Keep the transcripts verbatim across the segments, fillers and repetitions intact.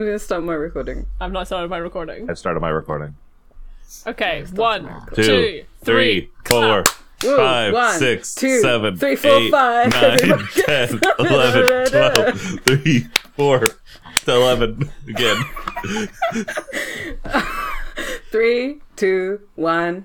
I'm gonna start my recording. I'm not starting my recording. I've started my recording. Okay, one, Two, two, three, four, Woo, five, one, six, two, seven, three, four, eight, five. nine, ten, eleven, twelve, three, four, eleven, again. Three, two, one.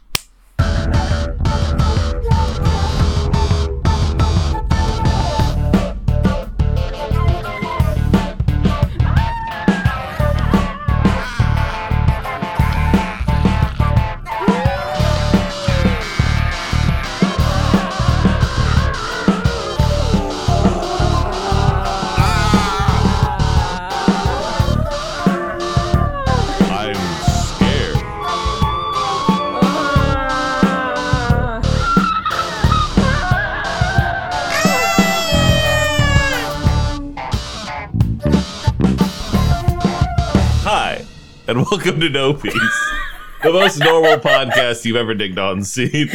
And welcome to No Peace, the most normal podcast you've ever digged on and seen.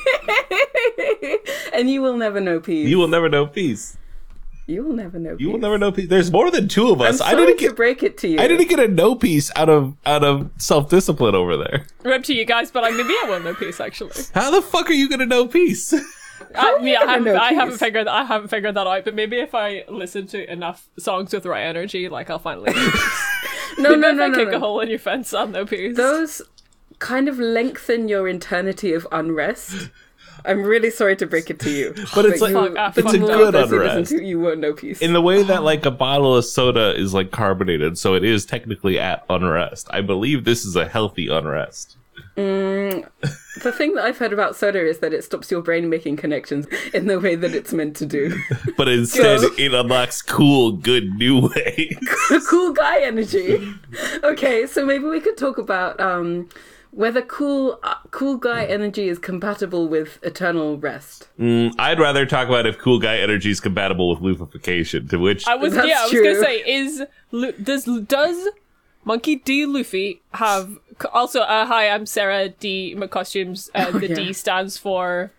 And you will never know peace. You will never know peace. You will never know peace. You will never know peace. There's more than two of us. I'm sorry I didn't to get, break it to you. I didn't get a no peace out of out of self discipline over there. Rip to you guys, but I maybe I will know peace actually. How the fuck are you gonna know peace? I, yeah, I haven't, know I haven't peace? figured I haven't figured that out. But maybe if I listen to enough songs with the right energy, like I'll finally know peace. No, no, Maybe no, if I no, kick a no. hole in your fence, I'll know peace. Those kind of lengthen your eternity of unrest. I'm really sorry to break it to you. But it's you- like- Fuck, I the fucked people up. out there Good who listen unrest. to you won't know peace. In the way that like a bottle of soda is like carbonated, so it is technically at unrest. I believe this is a healthy unrest. Mm, the thing that I've heard about soda is that it stops your brain making connections in the way that it's meant to do. But instead, So- it unlocks cool, good new ways. Cool guy energy. Okay, so maybe we could talk about um, whether cool uh, cool guy energy is compatible with eternal rest. Mm, I'd rather talk about if cool guy energy is compatible with lubrification, to which I was That's yeah, I was true. gonna say is Lu- does does Monkey D. Luffy have also? Uh, hi, I'm Sarah D. McCostumes. Uh, Oh, the yeah. D stands for.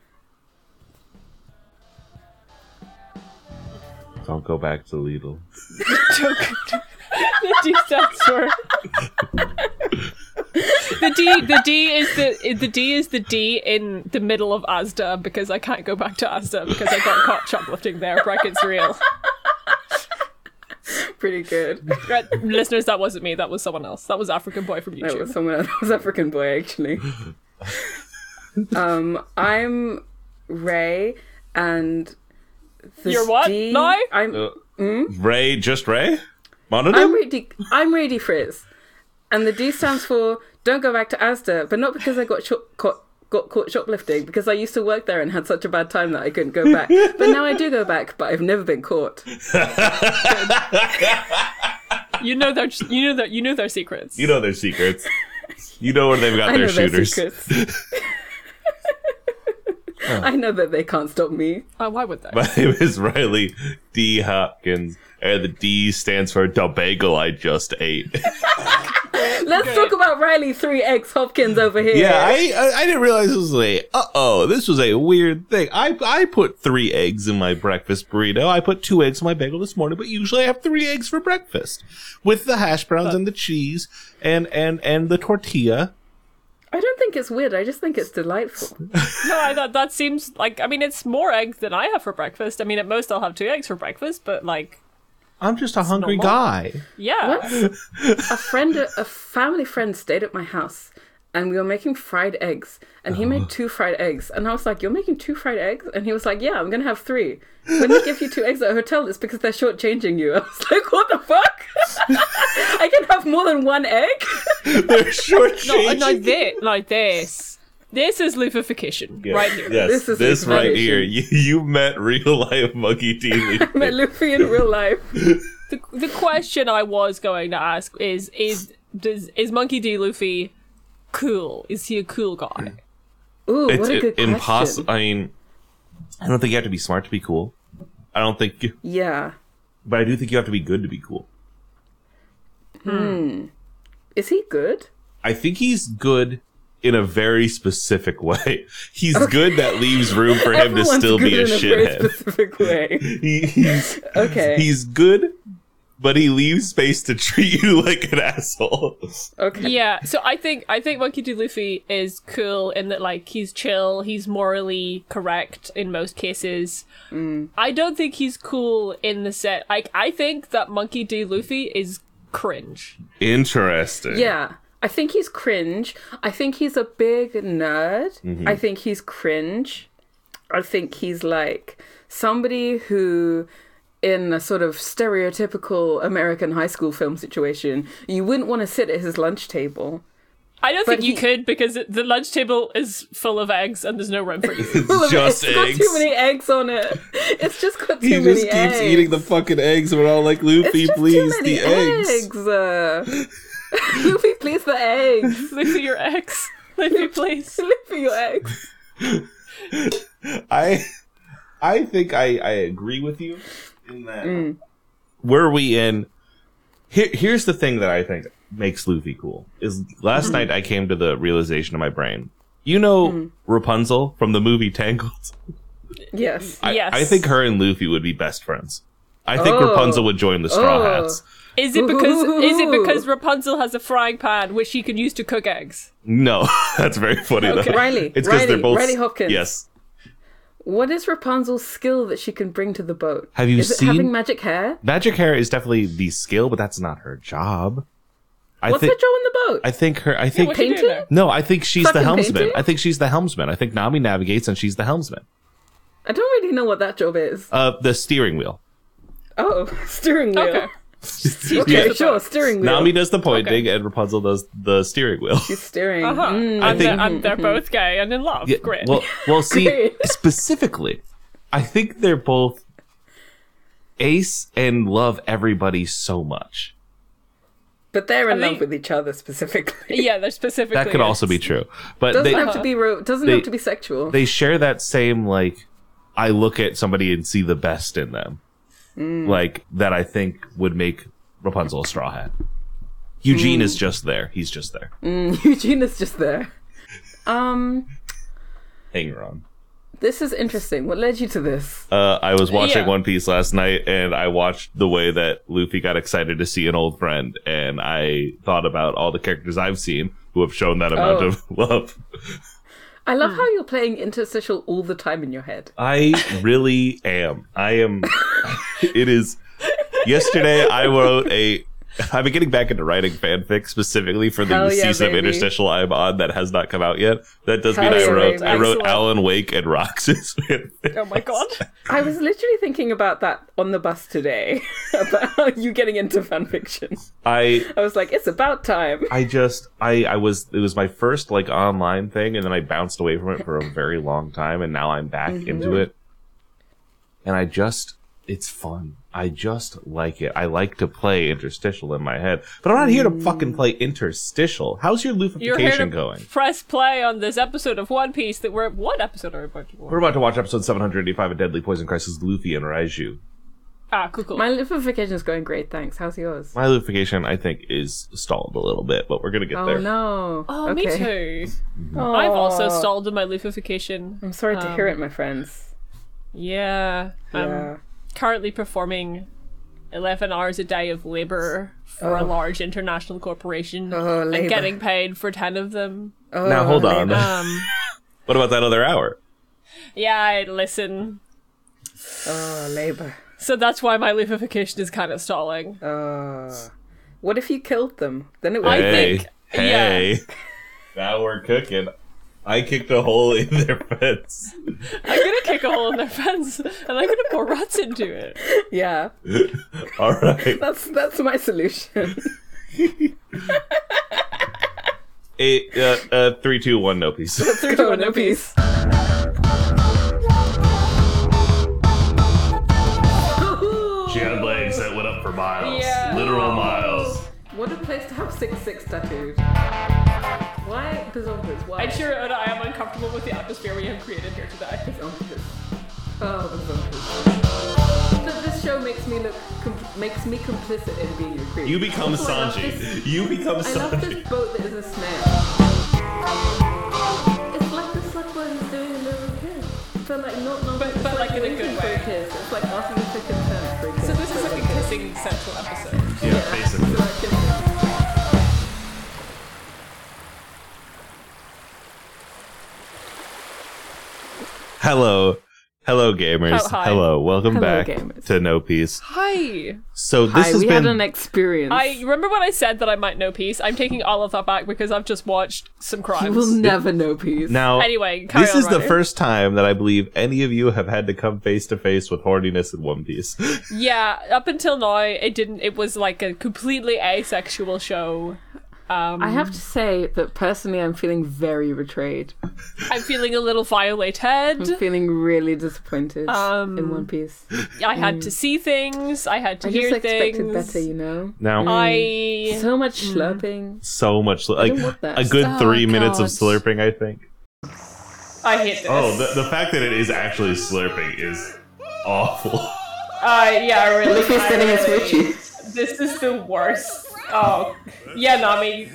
don't go back to Lidl. The D stands for. The D, the D is the the D is the D in the middle of Asda because I can't go back to Asda because I got caught shoplifting there. Brackets real. Pretty good. Right, listeners, that wasn't me. That was someone else. That was African Boy from That YouTube. was someone else. That was African boy, actually. um, I'm Ray, and the You're what? D- No? I'm Uh, Ray, just Ray? Mononym? I'm Ray D- I'm Ray D. Frizz, and the D stands for don't go back to Asda, but not because I got shop- caught got caught shoplifting, because I used to work there and had such a bad time that I couldn't go back. But now I do go back, but I've never been caught. You know their you know their you know their secrets. You know their secrets. You know where they've got I their know their shooters. secrets. I know that they can't stop me. Uh, why would they? My name is Riley D. Hopkins, and the D stands for the bagel I just ate. Let's Okay. talk about Riley three X Hopkins over here. Yeah, I, I I didn't realize this was a uh oh this was a weird thing. I I put three eggs in my breakfast burrito. I put two eggs in my bagel this morning, but usually I have three eggs for breakfast with the hash browns and the cheese and and and the tortilla. I don't think it's weird. I just think it's delightful. No, I thought that seems like I mean it's more eggs than I have for breakfast. I mean at most I'll have two eggs for breakfast, but like I'm just a hungry normal. guy. yeah. What? A friend, a family friend stayed at my house and we were making fried eggs and he made two fried eggs. And I was like, you're making two fried eggs? And he was like, yeah, I'm going to have three. When they give you two eggs at a hotel, it's because they're shortchanging you. I was like, what the fuck? I can have more than one egg? They're No, shortchanging. no, this, like this. This is lufification Yes, right here. Yes, This this, is right lubrication. here. You, you met real life Monkey D. I met Luffy in real life. The, the question I was going to ask is is does is Monkey D. Luffy cool? Is he a cool guy? Ooh, It's what a good question. impossible. I mean, I don't think you have to be smart to be cool. I don't think, you, Yeah. but I do think you have to be good to be cool. Is he good? I think he's good in a very specific way. He's good that leaves room for him to Everyone's still be good a in a very shithead. specific way. He, he's Okay. he's good but he leaves space to treat you like an asshole. Okay. Yeah, so I think I think Monkey D. Luffy is cool in that, like, he's chill, he's morally correct in most cases. Mm. I don't think he's cool in the set. Like, I think that Monkey D. Luffy is cringe. Interesting. Yeah. I think he's cringe. I think he's a big nerd. Mm-hmm. I think he's cringe. I think he's like somebody who, in a sort of stereotypical American high school film situation, you wouldn't want to sit at his lunch table. I don't But think you he- could, because it, the lunch table is full of eggs and there's no room for you. Full of- Just it's got eggs. too many eggs on it. It's just got too He many just keeps eggs. eating the fucking eggs. We're all like, It's Luffy, just please, too many the eggs. eggs. Uh, Luffy, please the eggs. Luffy, your eggs. Luffy, please. Luffy, your eggs. I I think I, I agree with you in that. Mm. Were we in... Here, here's the thing that I think makes Luffy cool. Is last Mm-hmm. night I came to the realization in my brain. You know Mm. Rapunzel from the movie Tangled? Yes. I, Yes. I think her and Luffy would be best friends. I think Oh. Rapunzel would join the Straw Oh. Hats. Is it because is it Ooh. because Rapunzel has a frying pan which she can use to cook eggs? No, that's very funny Okay. though. Riley, It's because they're Riley, both Riley Hopkins. Yes. What is Rapunzel's skill that she can bring to the boat? Have you is seen- it having magic hair? Magic hair is definitely the skill, but that's not her job. I What's think her job in the boat? I think her I think What's she doing painting? there? No, I think she's the Fucking helmsman. painting? I think she's the helmsman. I think Nami navigates and she's the helmsman. I don't really know what that job is. Uh the steering wheel. Oh, steering wheel. Okay. Okay, Yeah. sure, steering wheel. Nami does the pointing and Rapunzel does the steering wheel. She's steering. Uh-huh. Mm. I and, think- they're, and they're both gay and in love. Yeah, Great. Well, well, see, Great. specifically, I think they're both ace and love everybody so much. But they're in I love think- with each other specifically. yeah, they're specifically. That could also be it's- true, but Doesn't they have to be ro- doesn't They- have to be sexual. they share that same like. I look at somebody and see the best in them, Mm. like that. I think would make Rapunzel a straw hat. Eugene is just there. He's just there. Mm, Eugene is just there. Um, Hanger on. this is interesting. What led you to this? Uh, I was watching Yeah. One Piece last night, and I watched the way that Luffy got excited to see an old friend, and I thought about all the characters I've seen who have shown that amount Oh. of love. I love how you're playing interstitial all the time in your head. I really am. I am. It is. Yesterday, I wrote a. I've been getting back into writing fanfic specifically for the Hell yeah, season of baby. Interstitial I'm on that has not come out yet. That does mean Hell I yeah, wrote baby. I wrote Excellent. Alan Wake and Roxas fanfic. Oh my god. I was literally thinking about that on the bus today, about you getting into fanfiction. I I was like, it's about time. I just I I was it was my first like online thing, and then I bounced away from it for a very long time, and now I'm back Mm-hmm. into it. And I just it's fun. I just like it. I like to play interstitial in my head, but I'm not here to fucking play interstitial. How's your You're here to lufification going? press play on this episode of One Piece that we're what episode are we about to watch? We're about to watch episode seven hundred eighty-five of Deadly Poison Crisis, Luffy and Raiju. Ah, cool, cool. My lifification is going great, thanks. How's yours? My lufification, I think, is stalled a little bit, but we're gonna get Oh there. no. oh, okay. me too. Aw. I've also stalled in my lufification. I'm sorry to Um, hear it, my friends. Yeah. I'm Yeah. currently performing eleven hours a day of labor for a Oh. large international corporation Oh, and labor. getting paid for ten of them. Oh, Now hold on. labor. Um, What about that other hour? yeah, I listen. Oh, labor. So that's why my lufification is kind of stalling. Uh, what if you killed them? Then it would. I hey, think- hey. Now we're cooking. I kicked a hole in their fence. I'm gonna kick a hole in their fence and I'm gonna pour ruts into it. Yeah, All right. that's that's my solution. Eight, uh, uh, three, two, one, no peace. Three, two, one, no peace. She had legs that went up for miles. Yeah. Literal miles. What a place to have six six tattooed. Why Bazonkas? Why? I'm sure Oda, I am uncomfortable with the atmosphere we have created here today. Bazonkas. Oh, Bazonkas. But this show makes me look com- makes me complicit in being your creep. You become Also, I love Sanji. this- You become I love Sanji. this boat that is a snare. It's like the slug boy who's doing a little kid. But like not, not But- but, like, in a waiting good for way. a kiss. It's like asking for consent for a kiss. So this is like a kissing central episode. Yeah, basically. So, like, kissing. Hello. Hello, gamers. Oh, hi. Hello. Welcome Hello, back gamers. to No Peace. Hi. So this Hi, has we been... had an experience. I remember when I said that I might know peace. I'm taking all of that back because I've just watched some You crimes. will never know peace. Now, Anyway, carry this on, is the Ryder. first time that I believe any of you have had to come face to face with horniness in One Piece. Yeah, up until now, it didn't. It was like a completely asexual show. Um, I have to say that personally, I'm feeling very betrayed. I'm feeling a little violated. I'm feeling really disappointed Um, in One Piece. I had to see things. I had to I hear just expected things. better, you know. Now, I So much slurping. so much, like don't want that. a good Oh, three minutes of God. slurping, I think. I hate this. Oh, the, the fact that it is actually slurping is awful. Uh, yeah, I really. Luffy's I getting his really- Richie. This is the worst. Oh, yeah, Nami.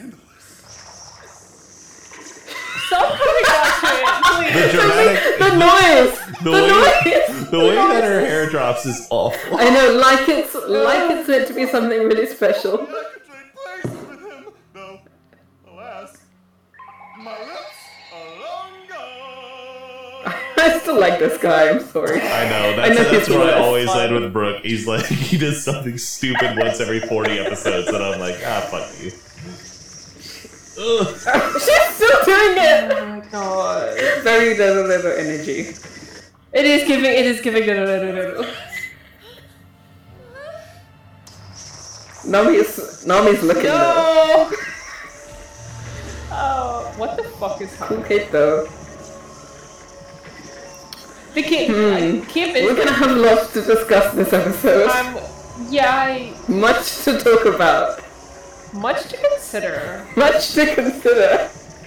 Stop coming back to it, The please. dramatic, The noise! the, The way, noise! the way that her hair drops is awful. I know, like it's like it's meant to be something really special. I could trade places with him, though, alas, my lips are longer. I still like this guy, I'm sorry. I know, I that's, know that's he's what I the always best. end with Brooke. He's like, he does something stupid once every forty episodes, and I'm like, ah, fuck you. Ugh. She's still doing it! Oh my god. Very little little energy. It is giving. It is giving. No, no, no, no, no. Nami's Nami's looking though. No. Oh, what the fuck is Cool happening? kid though. The kid. I can't We're gonna have lots to discuss this episode. Um. Yeah. I, Much to talk about. much to consider. Much to consider.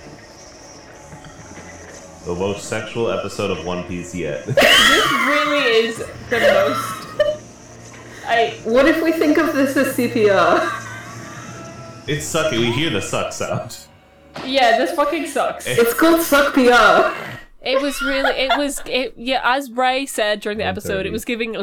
The most sexual episode of One Piece yet. This really is the most. I. What if we think of this as C P R? It's sucky. We hear the suck sound. Yeah. This fucking sucks. It's called Suck P R. It was really, it was, it, yeah, as Ray said during the episode, it was giving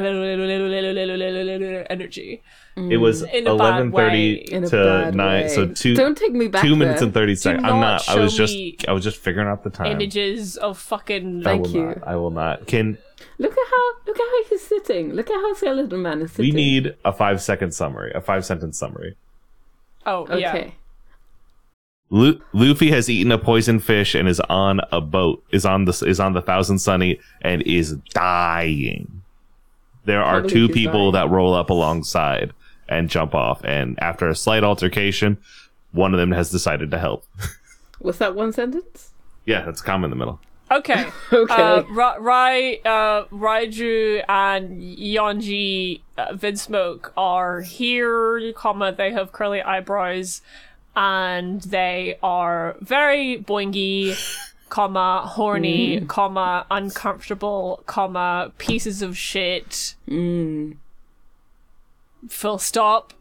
energy. It was In a bad eleven thirty way. In a to bad nine, way. so two Don't take me back two minutes there. and thirty seconds. not I'm not. I was show just. me I was just figuring out the time. Images of fucking. I Thank will you. not. I will not. Can Look at how look at how he's sitting. Look at how Skeleton Man is we sitting. need a five second summary, a five sentence summary? Oh, yeah. Okay. Lu- Luffy has eaten a poison fish and is on a boat. Is on the is on the Thousand Sunny and is dying. There are believe two he's people dying. that roll up alongside and jump off. And after a slight altercation, one of them has decided to help. Was that one sentence? Yeah, that's a comma in the middle. Okay. Okay. Uh, Ra- Rai, uh, Raiju and Yonji uh, Vinsmoke are here, comma, they have curly eyebrows, and they are very boingy, comma, horny, Mm. comma, uncomfortable, comma, pieces of shit. Mm. Full stop.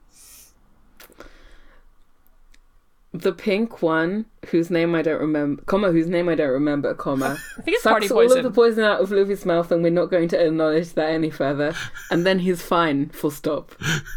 The pink one, whose name I don't remember, comma, whose name I don't remember, comma, I think it's party sucks all of poison. the poison out of Luffy's mouth, and we're not going to acknowledge that any further. And then he's fine. Full stop.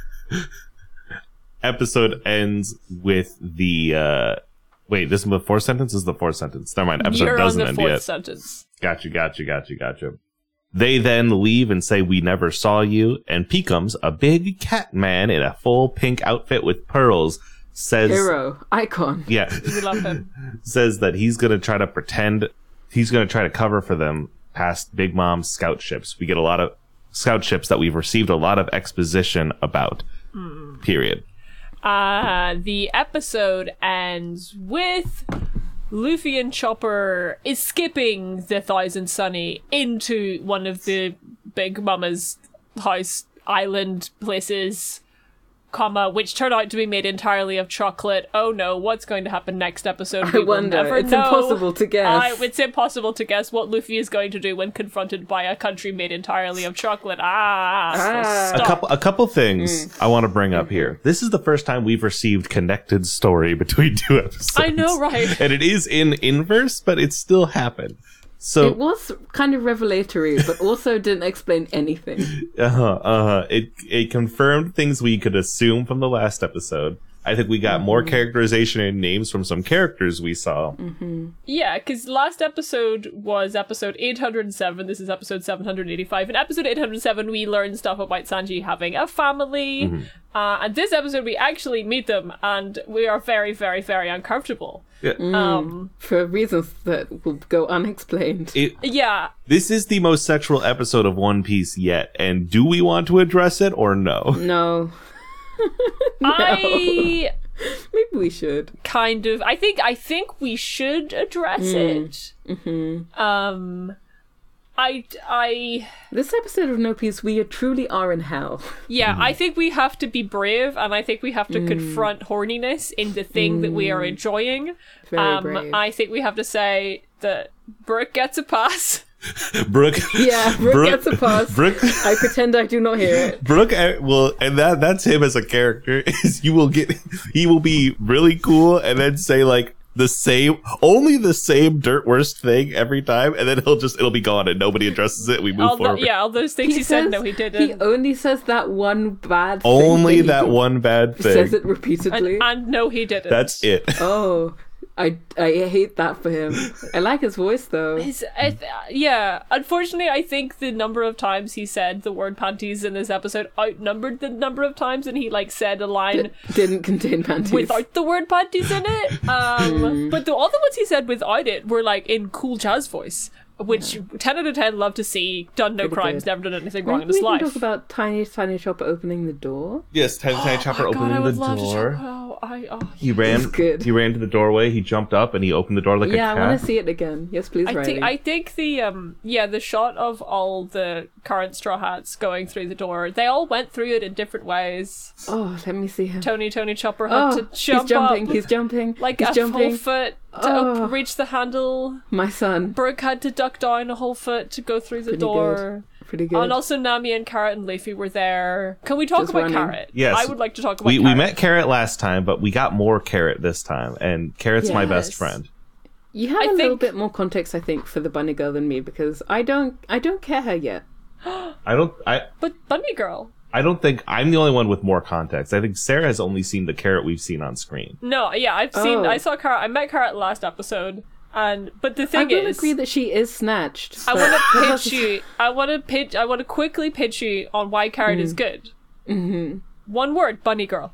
Episode ends with the uh wait, this is the fourth sentence? This is the fourth sentence. Never mind, episode You're on doesn't the end fourth yet. sentence. Gotcha, gotcha, gotcha, gotcha. They then leave and say, "We never saw you." And Peekums, a big cat man in a full pink outfit with pearls, says, Hero. Icon. "Yeah," We love him. says that he's gonna try to pretend, he's gonna try to cover for them past Big Mom's scout ships. We get a lot of scout ships that we've received a lot of exposition about. Period. Uh, the episode ends with Luffy and Chopper escaping the Thousand Sunny into one of the Big Mama's house island places, comma, which turned out to be made entirely of chocolate. Oh no, what's going to happen next episode? I We will wonder. never It's know. impossible to guess. I, it's impossible to guess what Luffy is going to do when confronted by a country made entirely of chocolate. Ah, so Ah. A stop. couple, a couple things Mm. I want to bring up here. This is the first time we've received connected story between two episodes. I know, right? And it is in inverse, but it still happened. So It was kind of revelatory, but also didn't explain anything. uh-huh, uh-huh. It it confirmed things we could assume from the last episode. I think we got more characterization and names from some characters we saw. Yeah, because last episode was episode eight hundred seven. This is episode seven hundred eighty-five. In episode eight hundred seven, we learned stuff about Sanji having a family. Mm-hmm. Uh, and this episode, we actually meet them, and we are very, very, very uncomfortable. Yeah. Um, For reasons that will go unexplained. It, yeah. this is the most sexual episode of One Piece yet, and do we want to address it or no? No. I Maybe we should. kind of I think I think we should address it. Mm-hmm. Um I I This episode of No Peace, we truly are in hell. yeah, I think we have to be brave, and I think we have to confront horniness in the thing that we are enjoying. Very um brave. I think we have to say that Brooke gets a pass. Brooke. Yeah, Brooke gets a pass. Brooke. I pretend I do not hear it. Brooke uh, will, and that that's him as a character. Is you will get, he will be really cool, and then say like the same, only the same dirt worst thing every time, and then he'll just it'll be gone, and nobody addresses it. We move All the, forward. yeah, all those things he, said, no, he didn't. He only says that one bad thing. Only he that one bad thing. says it repeatedly. and, and no, he didn't. That's it. Oh, I, I hate that for him. I like his voice though. His, I th- yeah, unfortunately, I think the number of times he said the word panties in this episode outnumbered the number of times, and he like said a line Didn't contain panties. without the word panties in it. Um, but the other ones he said without it were like in cool jazz voice, which ten out of ten love to see. Done no Pretty crimes, good. never done anything wrong Maybe in his we can life. talk about Tiny Tiny Chopper opening the door. Yes, Tiny Tiny Chopper Oh God, opening I would the love to door. talk- oh, I, oh, He ran. That's good. He ran to the doorway. He jumped up and he opened the door like Yeah, a I cat. want to see it again. Yes, please, I Riley. think I think the um yeah the shot of all the current Straw Hats going through the door, they all went through it in different ways. Oh, let me see him. Tony Tony Chopper had Oh, to jump he's jumping. up He's jumping. like he's a jumping. whole foot to Oh. up, reach the handle. My son. Brooke had to duck down a whole foot to go through the Pretty door. good. Pretty good. And also Nami and Carrot and Leafy were there. Can we talk Just about running. Carrot? Yes. I would like to talk about we Carrot. we met Carrot last time, but we got more Carrot this time, and Carrot's my best Yes. friend. You have I a little think- bit more context, I think, for the bunny girl than me because I don't, I don't care her yet. I don't. I. But Bunny Girl. I don't think I'm the only one with more context. I think Sarah has only seen the Carrot we've seen on screen. No, yeah, I've seen Oh. I saw Carrot I met Carrot last episode. And but the I thing will is agree that she is snatched. I but- want to pitch you. I want to pitch. I want to quickly pitch you on why Carrot is good. Mm-hmm. One word: Bunny Girl.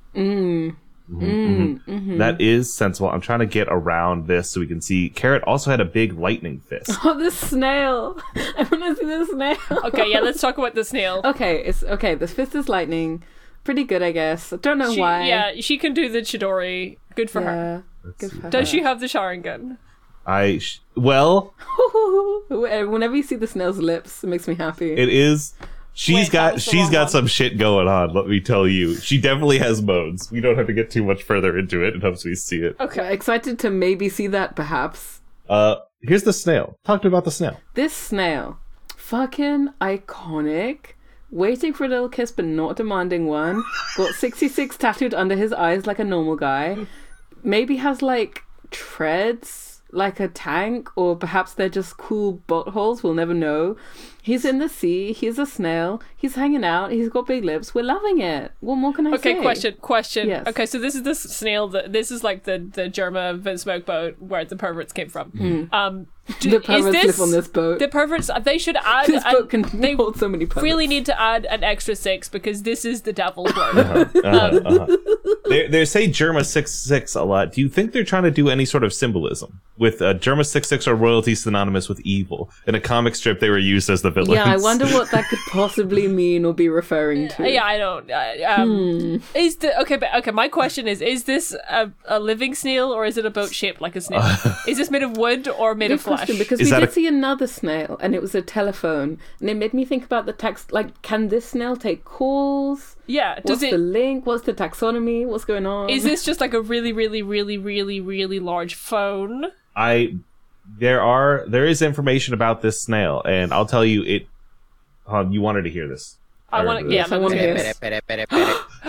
That is sensible. I'm trying to get around this so we can see. Carrot also had a big lightning fist. Oh, the snail! I want to see the snail. Okay, yeah, let's talk about the snail. Okay, it's okay. This fist is lightning. Pretty good, I guess. I don't know She, why. yeah, she can do the Chidori. Good for her. Yeah. Good for Does her. she have the Sharingan? I sh- well, Whenever you see the snail's lips, it makes me happy. it is. She's Wait, that got was the she's wrong got one. some shit going on. Let me tell you, she definitely has modes. We don't have to get too much further into it. It helps me see it. Okay. Excited to maybe see that, perhaps. Uh, here's the snail. Talk to me about the snail. This snail, fucking iconic. Waiting for a little kiss, but not demanding one. Got sixty-six tattooed under his eyes like a normal guy. Maybe has like treads like a tank, or perhaps they're just cool buttholes. We'll never know. He's in the sea. He's a snail. He's hanging out. He's got big lips. We're loving it. What more can I say? Okay, question, question. Yes. Okay, so this is the snail that this is like the the Germa Vince Smoke boat where the perverts came from. Um, do, The is perverts this, live on this boat. The perverts. They should add. This an- boat can they hold so many perverts. really need to add an extra six because this is the devil's word. Uh-huh, uh-huh. They they say Germa six six a lot. Do you think they're trying to do any sort of symbolism with uh, Germa six six or royalty synonymous with evil? In a comic strip, they were used as the villains. Yeah, I wonder what that could possibly mean or be referring to. Yeah, I don't. Uh, um, Hmm. Is the okay? But okay, my question is: Is this a, a living snail or is it a boat shaped like a snail? Is this made of wood or made Good of flesh? question, because Is we that did a- see another snail and it was a telephone and it made me think about the text, like, can this snail take calls? yeah. What's Does it? the link? What's the taxonomy? What's going on? Is this just like a really, really, really, really, really large phone? I there are there is information about this snail, and I'll tell you it. Um, you wanted to hear this. I want remember to. Yeah, this. I want to hear this. this.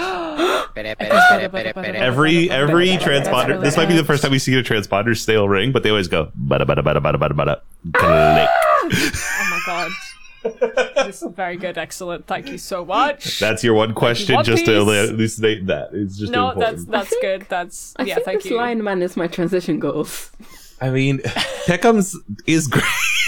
Every every transponder. This might be the first time we see a transponder stale ring, but they always go bada bada bada bada bada bada. Click. Oh my god. This is very good, excellent. Thank you so much. That's your one question, One just to Piece. elucidate that. It's just No, important. that's that's think- good. That's I yeah, think thank this you. Lion Man is my transition goals. I mean, Peckham's is great.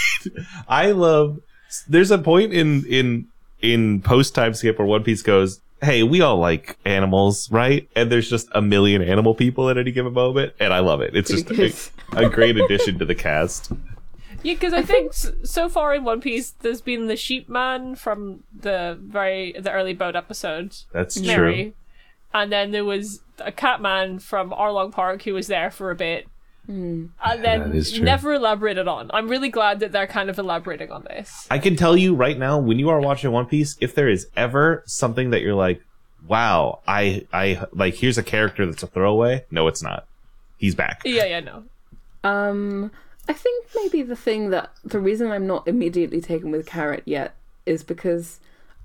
I love. There's a point in in in post time skip where One Piece goes, "Hey, we all like animals, right?" And there's just a million animal people at any given moment, and I love it. It's just a, a great addition to the cast. Yeah, because I, think s- so far in One Piece, there's been the sheep man from the very the early boat episode, That's Mary, true. and then there was a cat man from Arlong Park who was there for a bit, and that then is true. never elaborated on. I'm really glad that they're kind of elaborating on this. I can tell you right now, when you are watching One Piece, if there is ever something that you're like, "Wow, I I like," here's a character that's a throwaway. No, it's not. He's back. Yeah, yeah, no. Um, I think maybe the thing that the reason I'm not immediately taken with Carrot yet is because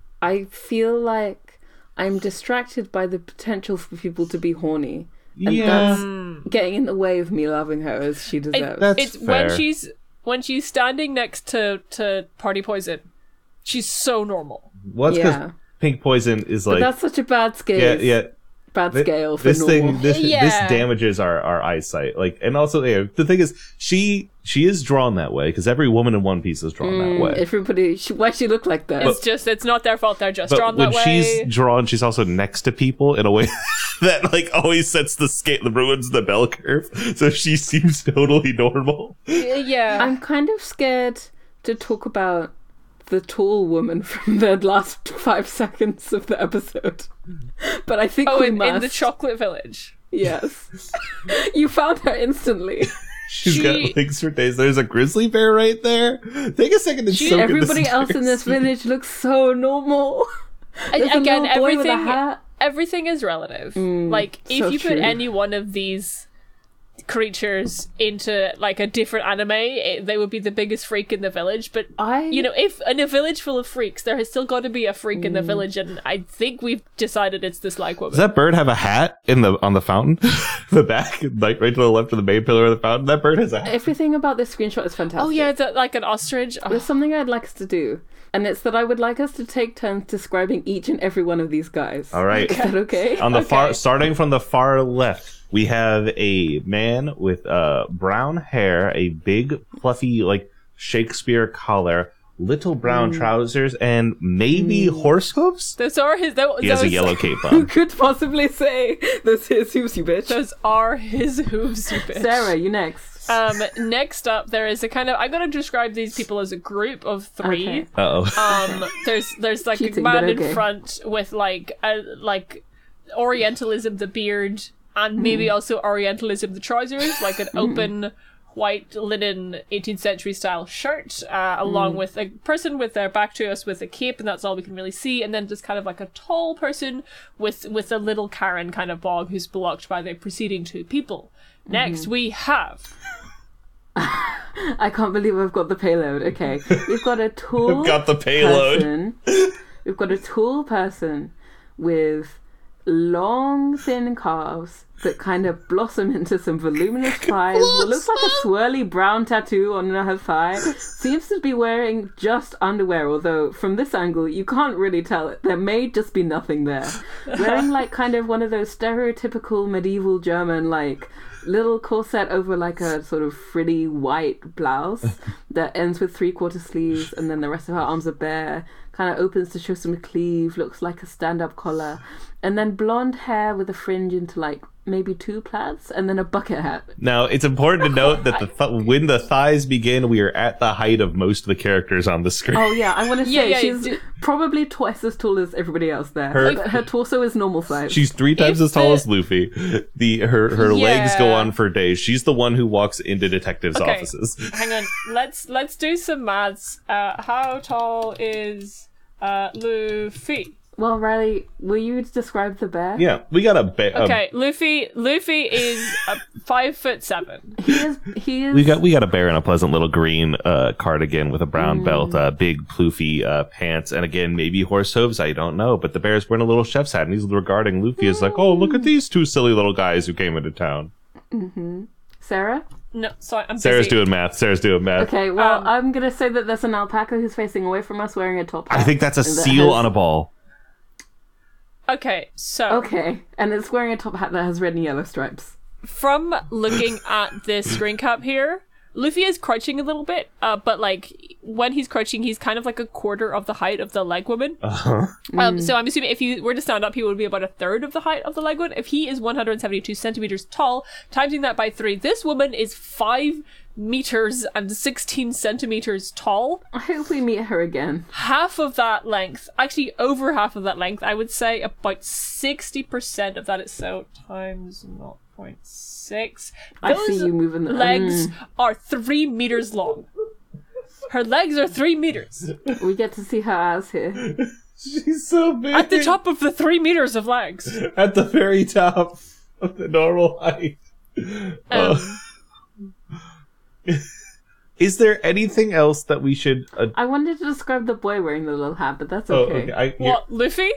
I feel like I'm distracted by the potential for people to be horny, and Yeah. that's getting in the way of me loving her as she deserves. That's It's when fair. she's when she's standing next to to Party Poison, she's so normal. Well, that's because Yeah. Pink Poison is but like, that's such a bad scale. yeah, yeah. Bad Thi- scale for this normal. thing, this Yeah. this damages our, our eyesight. Like, and also, yeah, the thing is, she she is drawn that way because every woman in One Piece is drawn that way. Everybody, she, why she look like that? It's just it's not their fault. They're just But drawn when that way. she's drawn, she's also next to people in a way that like always sets the scale, the ruins the bell curve. So she seems totally normal. yeah. I'm kind of scared to talk about the tall woman from the last five seconds of the episode. But I think oh, we in, must. in the chocolate village. Yes. You found her instantly. She's She- got legs for days. There's a grizzly bear right there. Take a second and She- soak in Everybody this else in this village looks so normal. And There's a again, little boy with a everything hat. everything is relative. like if so you put true. any one of these creatures into like a different anime, it, they would be the biggest freak in the village. But I you know, if in a village full of freaks, there has still got to be a freak in the village, and I think we've decided it's this like woman. Does that bird have a hat in the on the fountain? The back, like right to the left of the main pillar of the fountain. That bird has a hat. everything about this screenshot is fantastic. oh yeah, that like an ostrich. Oh, There's something I'd like us to do. And it's that I would like us to take turns describing each and every one of these guys. All right. Is that okay? On the far, Okay. starting from the far left, we have a man with uh, brown hair, a big fluffy like Shakespeare collar, little brown trousers, and maybe horse hooves. those are his. Those, He has a those- yellow cape Who on. could possibly say this is who's you bitch? Those are his hooves, you bitch. Sarah, you next. Um, next up, there is a kind of. I'm going to describe these people as a group of three. Okay. Uh oh. Um, there's there's like Cheating, a man but in okay. front with like a, like Orientalism the beard, and maybe Hmm. also Orientalism the trousers, like an open white linen eighteenth century style shirt, uh, Hmm. along with a person with their back to us with a cape, and that's all we can really see, and then just kind of like a tall person with with a little Karen kind of bog who's blocked by the preceding two people. Next, Mm-hmm. we have. I can't believe I've got the payload. Okay. We've got a tall Got the payload. person. We've got a tall person with long, thin calves that kind of blossom into some voluminous thighs. What looks like a swirly brown tattoo on her thigh. Seems to be wearing just underwear, although from this angle you can't really tell. There may just be nothing there. Wearing like kind of one of those stereotypical medieval German like little corset over like a sort of frilly white blouse that ends with three quarter sleeves, and then the rest of her arms are bare, kind of opens to show some cleave, looks like a stand-up collar, and then blonde hair with a fringe into like maybe two plaids, and then a bucket hat. Now it's important to note that the th- when the thighs begin, we are at the height of most of the characters on the screen. Oh yeah, I want to Yeah, say yeah, she's d- probably twice as tall as everybody else there. Her- But her torso is normal size. She's three times If as tall the- as Luffy. The her her legs go Yeah. on for days. She's the one who walks into detectives' Okay. offices. Hang on, let's let's do some maths. Uh, how tall is uh, Luffy? well, Riley, will you describe the bear? Yeah, we got a bear. Okay, Luffy. Luffy is a five foot seven. He is. He is. We got we got a bear in a pleasant little green uh, cardigan with a brown belt, uh, big ploofy uh, pants, and again maybe horse hooves. I don't know, but the bear's wearing a little chef's hat, and he's regarding Luffy as like, "Oh, look at these two silly little guys who came into town." Mm-hmm. Sarah. No, sorry, I'm Sarah's busy. doing math. Sarah's doing math. Okay, well, Um, I'm gonna say that there's an alpaca who's facing away from us wearing a top hat. I think that's a and that seal has- on a ball. Okay, so Okay, and it's wearing a top hat that has red and yellow stripes. from looking at this screen cap here, Luffy is crouching a little bit, uh, but like when he's crouching, he's kind of like a quarter of the height of the leg woman. Uh-huh. Um, so I'm assuming if he were to stand up, he would be about a third of the height of the leg woman. If he is one hundred seventy-two centimeters tall, timesing that by three, this woman is five meters and sixteen centimeters tall. I hope we meet her again. Half of that length, actually over half of that length, I would say about sixty percent of that is so times zero point six. I see you moving the legs Mm. are three meters long. Her legs are three meters. We get to see her ass here. She's so big. At the top of the three meters of legs. At the very top of the normal height. Um, Uh, is there anything else that we should? Uh, I wanted to describe the boy wearing the little hat, but that's oh, okay. okay. I, what, Luffy?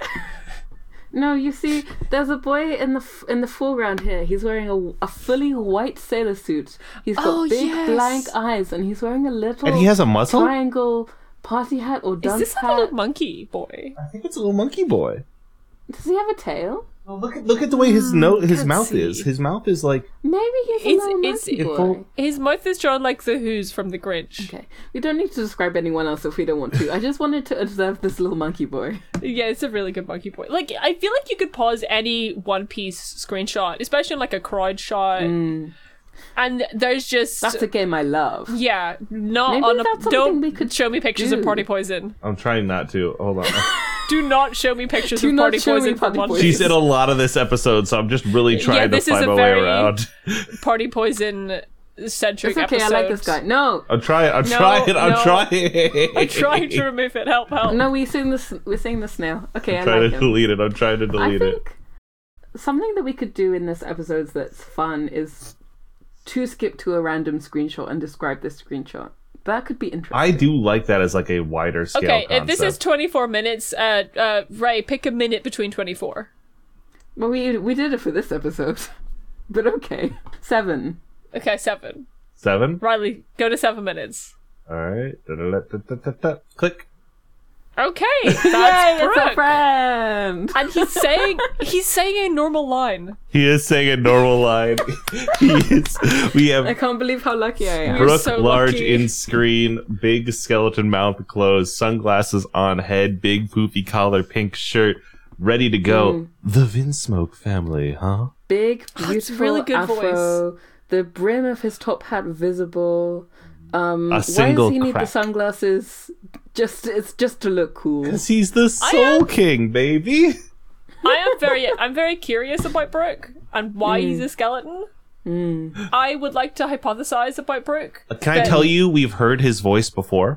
No, you see, there's a boy in the f- in the foreground here. He's wearing a, a fully white sailor suit. He's got Oh, big yes. blank eyes, and he's wearing a little and he has a muzzle. triangle party hat or Is dunce this a hat. little monkey boy? I think it's a little monkey boy. Does he have a tail? Well, look at look at the way his no his can't mouth see. is. His mouth is like Maybe he's a It's- little it's- monkey it boy. full- His mouth is drawn like the Who's from The Grinch. Okay, we don't need to describe anyone else if we don't want to. I just wanted to observe this little monkey boy. Yeah, it's a really good monkey boy. Like, I feel like you could pause any One Piece screenshot, especially in like a crowd shot, and there's just That's a game I love. yeah, not Maybe on a that's something don't we could show me pictures do. of Party Poison. I'm trying not to. Hold on. Do not show me pictures Do of not Party show me Poison from Party One Poison. She Piece. said a lot of this episode, so I'm just really trying Yeah, to this is find a my very- way around. Party Poison centric It's okay, episode. I like this guy. No, I'm trying. I'm No, trying. I'm no. trying. I'm trying to remove it. Help! Help! no, we sing this. We're seeing the snail. Okay, I'm I trying like to him. delete it. I'm trying to I delete it. think something that we could do in this episode that's fun is to skip to a random screenshot and describe this screenshot. That could be interesting. I do like that as like a wider scale. Okay, if this is concept. twenty-four minutes, uh, uh, Ray, pick a minute between twenty-four. Well, we we did it for this episode, but okay, seven. Okay, seven. seven. Riley, go to seven minutes. All right. Da-da-da-da-da-da. Click. Okay, Yay, that's it's a Brooke. friend. And he's saying he's saying a normal line. He is saying a normal line. he is. We I have can't believe how lucky I am. We're Brooke so large lucky. in screen, big skeleton mouth closed, sunglasses on head, big poofy collar, pink shirt, ready to go. Mm. The Vinsmoke family, huh? Big, Oh, it's a beautiful really good afro. The brim of his top hat visible. Um, A why single does he need crack. the sunglasses? Just it's just to look cool. Because he's the I Soul am- King, baby. I am very I'm very curious about Brooke and why he's a skeleton. Mm. I would like to hypothesize about Brooke. Can I that- tell you, we've heard his voice before?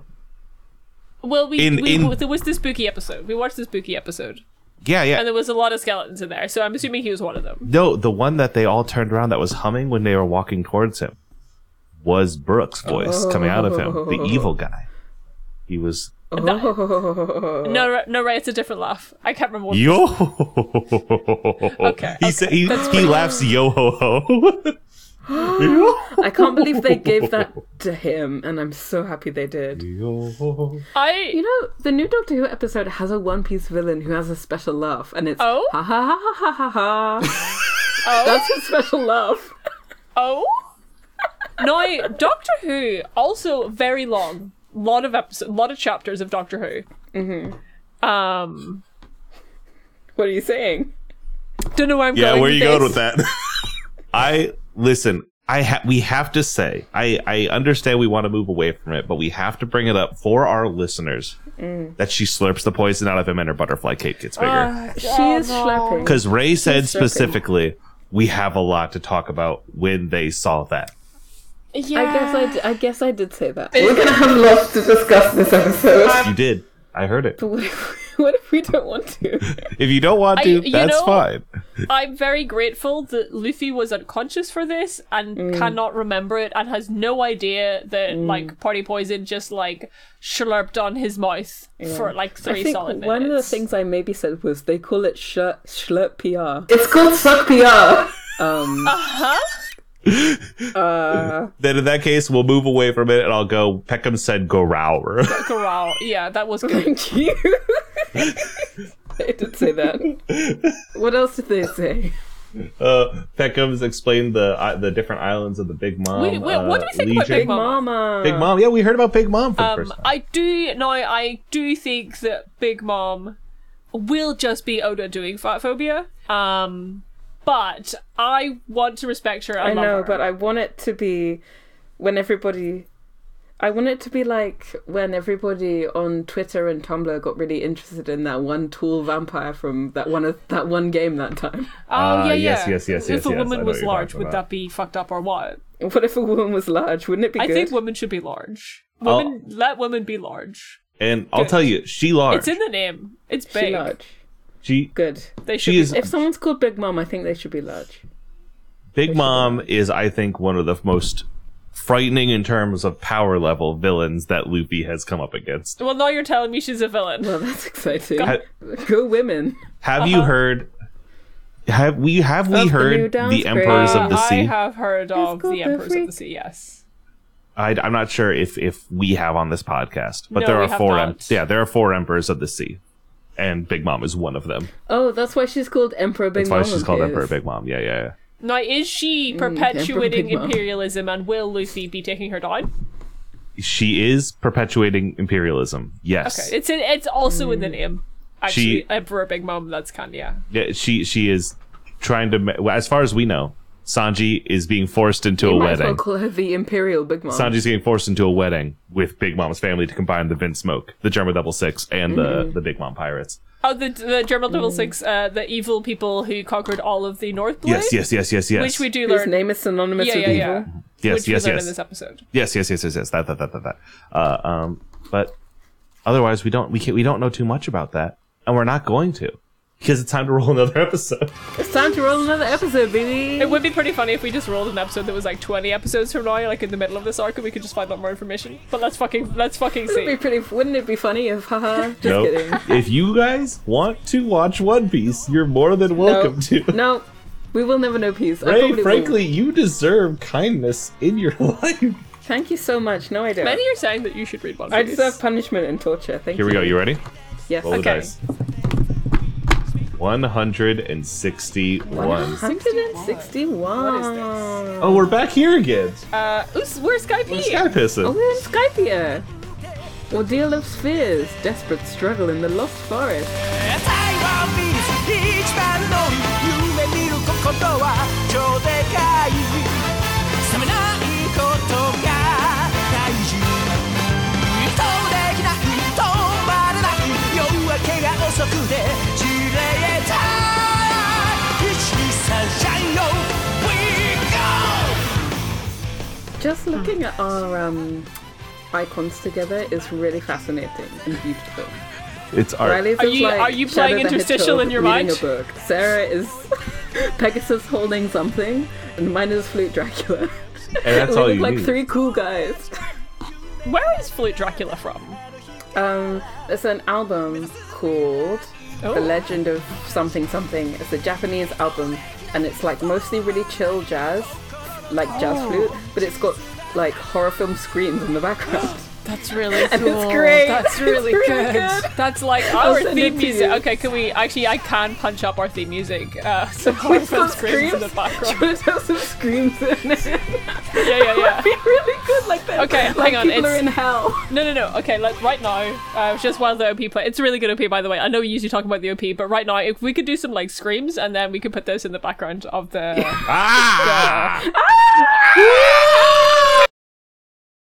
Well, we, In- we in- there was the spooky episode. We watched the spooky episode, Yeah, yeah. and there was a lot of skeletons in there. So I'm assuming he was one of them. No, the one that they all turned around that was humming when they were walking towards him was Brooke's voice coming out of him, the evil guy. He was Oh. No, Ra- no, Ray, it's a different laugh. I can't remember. What yo. Okay, He okay, said he, that's he laughs yo ho ho. I can't believe they gave that to him, and I'm so happy they did. You I know, the new Doctor Who episode has a One Piece villain who has a special laugh, and it's Oh? ha ha ha ha ha ha ha. oh That's his special laugh. oh. No, Doctor Who also very long. Lot of episodes, lot of chapters of Doctor Who. Mm-hmm. Um, What are you saying? don't know where I'm Yeah, going. where you going this. with that? I listen. I ha- we have to say. I I understand we want to move away from it, but we have to bring it up for our listeners that she slurps the poison out of him and her butterfly cake gets bigger. Uh, She oh, is no. slapping. Because Ray said She's slurping. specifically, we have a lot to talk about when they saw that. Yeah. I guess I, d- I guess I did say that. We're gonna have lots to discuss this episode. You did. I heard it. But what if, what if we don't want to? If you don't want I- to, you that's know- fine. I'm very grateful that Luffy was unconscious for this and Mm. cannot remember it and has no idea that like party poison just like slurped on his mouth for like three I think solid minutes. one of the things I maybe said was they call it sh- Schlurp P R. It's called Suck P R. Um, Uh-huh. uh, Then in that case, we'll move away from it, and I'll go. Peckham said Goraur. Corral. Yeah, that was good. thank you. They did say that. What else did they say? uh, Peckham's explained the uh, the different islands of the Big Mom. Wait, wait, what do uh, we think about Legion. Big Big Mama? Mama. Big Mom? Yeah, we heard about Big Mom for the Um, first time. I do now. I do think that Big Mom will just be Oda doing fat phobia. Um, but I want to respect her. I, I love know, her. but I want it to be when everybody. I want it to be like when everybody on Twitter and Tumblr got really interested in that one tall vampire from that one of that one game that time. Oh Ah, yeah, yes, yeah. yes, yes, If yes, a yes, I woman know was what you're large, talking would about. that be fucked up or what? What if a woman was large? Wouldn't it be I good? think women should be large. I'll- Women, let women be large. and I'll Good. tell you, she large. It's in the name. It's She big. large. She Good. They should She be is- large. If someone's called Big Mom, I think they should be large. Big Mom is, I think, one of the most frightening in terms of power level villains that Luffy has come up against. Well, now you're telling me she's a villain. Well, that's exciting. Ha- Go women. Have you heard? Have we have we Of the heard New the Downsgrade. Emperors of the Uh, I Sea? have heard of called the the Emperors of Freak. the Sea. Yes. I, I'm not sure if if we have on this podcast, but No, there we are have four. not. Em- yeah, there are four Emperors of the Sea, and Big Mom is one of them. Oh, that's why she's called Emperor Big That's Mom. why she's called appears. Emperor Big Mom. Yeah, yeah, yeah. Now, is she Emperor perpetuating Big Mom. imperialism, and will Luffy be taking her down? She is perpetuating imperialism. Yes. Okay, it's in, it's also in the name. Actually, She- Emperor Big Mom. That's kind of yeah. Yeah, she she is trying to. ma- well, as far as we know, Sanji is being forced into You a might as well wedding. call her the Imperial Big Mom. Sanji's getting forced into a wedding with Big Mom's family to combine the Vince Smoke, the German Double Six, and the the Big Mom pirates. Oh, the the German Level Six, uh, the evil people who conquered all of the North Blade. Yes, yes, yes, yes, yes. Which we do Whose learn. name is synonymous yeah, with yeah, evil. yeah. Yes, which yes, we learn yes. in this episode. Yes, yes, yes, yes, yes. That, that, that, that, that. Uh, um, but otherwise, we don't we can't we don't know too much about that, and we're not going to, because it's time to roll another episode. It's time to roll another episode, baby. It would be pretty funny if we just rolled an episode that was like twenty episodes from now, like in the middle of this arc, and we could just find out more information. But let's fucking let's fucking It'd be see. pretty. Wouldn't it be funny if, haha? Just No, kidding. if you guys want to watch One Piece, you're more than welcome no, to. No, we will never know peace. I Ray, probably frankly, you deserve kindness in your life. will. Thank you so much. No, I don't. Many are saying that you should read One I Piece. deserve punishment and torture. Thank Here you. we go. You ready? Yes. Roll the Okay. dice. one hundred sixty-one. one hundred sixty-one. What is this? Oh, we're back here again. Uh, oops, where's Skype? We're sky pissing. Oh, we're in Skypia. Ordeal of Spheres. Desperate struggle in the Lost Forest. 一番乗り夢見ることは超でかい冷めないことが大事人できない止まれない夜明けが遅くて散れたいちにさんシャイよ We go Just looking at our um, icons together is really fascinating and beautiful. It's art. Riley's Are is you- like are you Shadow playing the interstitial Hedgehog in your reading mind? a book. Sarah is Pegasus holding something, and mine is Flute Dracula. And that's we all look you like need. three cool guys. Where is Flute Dracula from? Um, there's an album called Oh. The Legend of Something Something. It's a Japanese album, and it's like mostly really chill jazz, like jazz Oh. flute, but it's got like horror film screams in the background. That's really And cool. it's great. That's really, It's really good. good. That's like I'll our send it theme to music. you. Okay, can we actually? I can punch up our theme music. Uh, so With horror some screams in the screams? background. Should have some screams in it. Yeah, yeah, yeah. Be really good like that. Okay, like hang on, people are it's- in hell. No, no, no. Okay, like right now, uh, just while the O P play, it's a really good O P, by the way. I know we usually talk about the O P, but right now, if we could do some like screams, and then we could put this in the background of the. Ah! the